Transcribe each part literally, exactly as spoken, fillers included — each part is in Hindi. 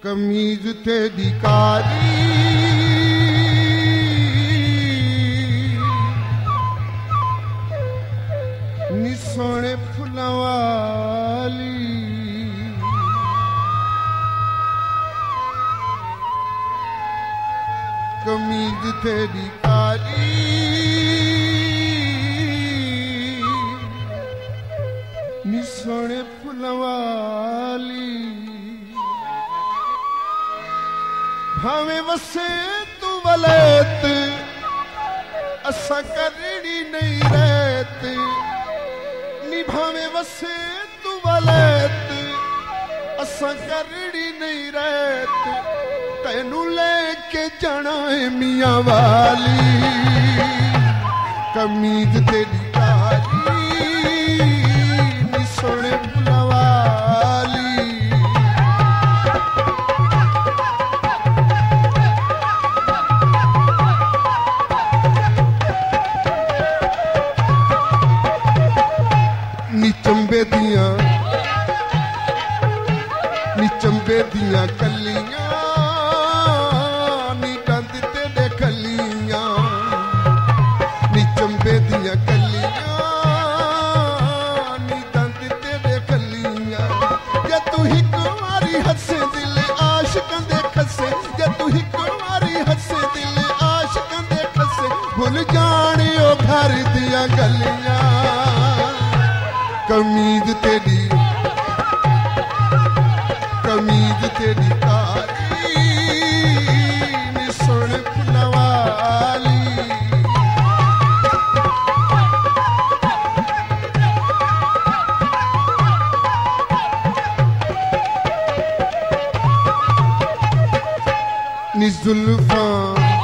कमीज तेरी काली नी सोने फुल्लां वाली कमीज तेरी काली नी सोने फुल्लां वाली भावे वसे तू वलैत असा करनी नहीं रहत नी भावे वसे तू वलैत असा करनी नहीं रहत तैनू लेके जाना है मियां वाली कमीज तेरी काली नी सोने फुल्लां वाली नी चंबे दियां नी चंबे दियां कलियां नी डंद तेरे खलियां नी चंबे दियां कलियां नी डंद तेरे खलियां जे तू हिक मारी हसे दिल आशिकां दे खसे जे तू हिक मारी हसे दिल आशिकां दे खसे भुल जाने ओ घर दियां गलियां कमीज तेरी कमीज तेरी काली नी सोने फुल्लां वाली नी जुल्फां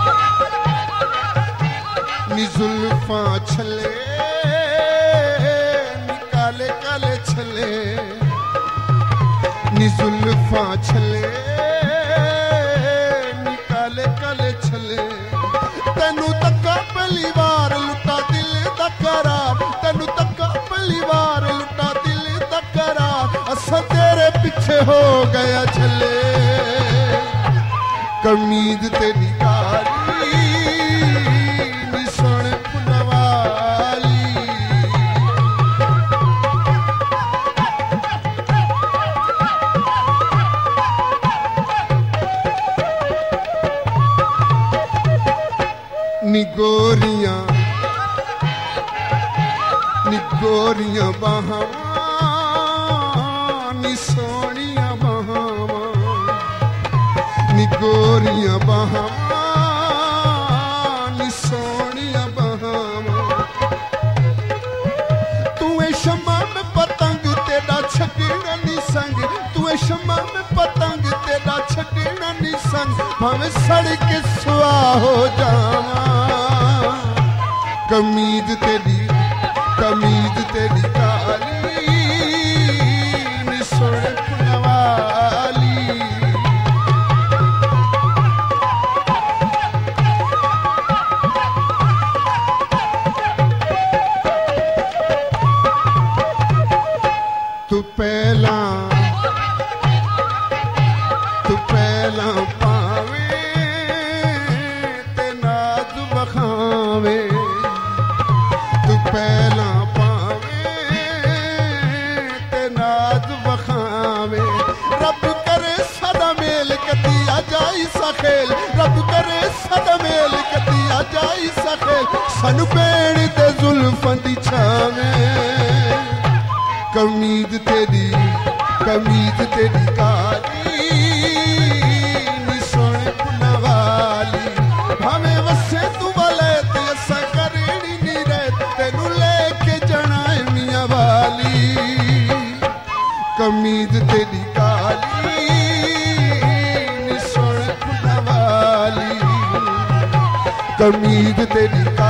नी जुल्फां छले काले छले नी जुल्फां छले नी काले काले छले तेनू तक्का पहली बार लुटा दिल दा करार तेनू तक्का पहली बार लुटा दिल दा करार असा तेरे पीछे हो गया छले कमीज तेरी काली नी सोने फुल्लां वाली नी गोरियां नी गोरियां बहावां नी सोनियां बहावां नी गोरियां बहावां नी सोनियां बहावां तू ए शमा में पतंग तेरा छड़ना नी संग तू ए शमा में पतंग तेरा छड़ना नी संग भावे सड़ के सुआ हो जावां कमीज तेरी कमीज तेरी काली नी सोने फुल्लां वाली तू पहला तू पहला पावे ते नाज बखावे तू पहला पावे ते नाज बखावे रब करे सदा मेल कदी आ जाई सखेल रब करे सदा मेल कदी आ जाई सखेल सन पेड़ ते जुल्फां दी छावे कमीज तेरी कमीज तेरी काली नी सोने फुल्लां वाली भावे वसे तू वलैत असा करनी नी रहत तैनू लेके जाना है मियां वाली कमीज तेरी काली नी सोने फुल्लां वाली कमीज तेरी काली